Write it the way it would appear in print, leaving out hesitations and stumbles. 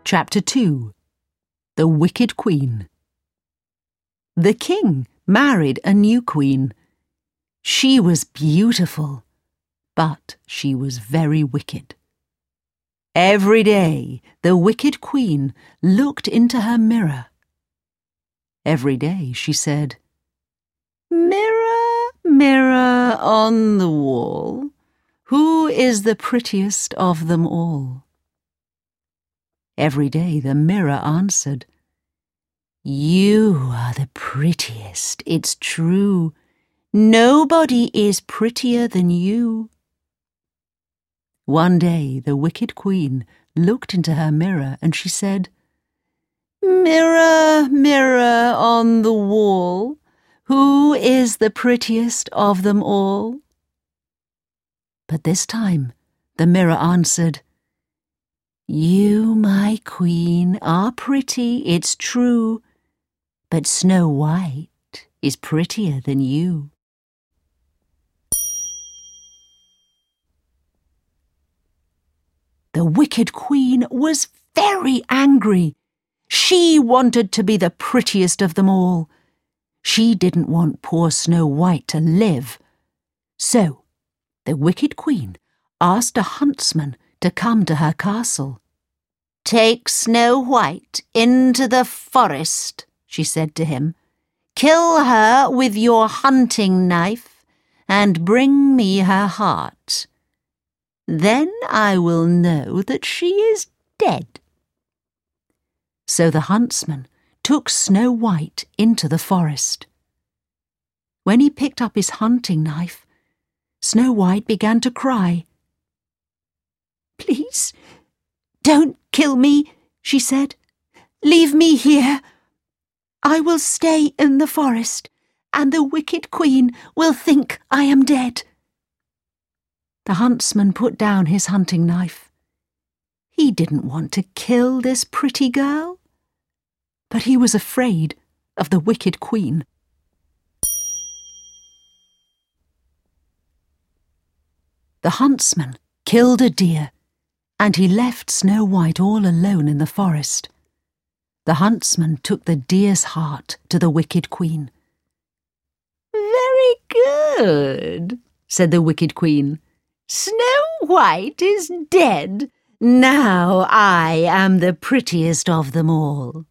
Chapter 2. The Wicked Queen. The king married a new queen. She was beautiful, but she was very wicked. Every day the wicked queen looked into her mirror. Every day she said, "Mirror, mirror on the wall, who is the prettiest of them all?" Every day the mirror answered, "You are the prettiest, it's true. Nobody is prettier than you." One day the wicked queen looked into her mirror and she said, "Mirror, mirror on the wall, who is the prettiest of them all?" But this time the mirror answered, "You, my queen, are pretty, it's true, but Snow White is prettier than you." The wicked queen was very angry. She wanted to be the prettiest of them all. She didn't want poor Snow White to live. So the wicked queen asked a huntsman to come to her castle. "Take Snow White into the forest," she said to him. "Kill her with your hunting knife and bring me her heart. Then I will know that she is dead." So the huntsman took Snow White into the forest. When he picked up his hunting knife, Snow White began to cry. "Please, don't kill me," she said. "Leave me here. I will stay in the forest, and the wicked queen will think I am dead." The huntsman put down his hunting knife. He didn't want to kill this pretty girl, but he was afraid of the wicked queen. The huntsman killed a deer, and he left Snow White all alone in the forest. The huntsman took the deer's heart to the wicked queen. "Very good," said the wicked queen. "Snow White is dead. Now I am the prettiest of them all."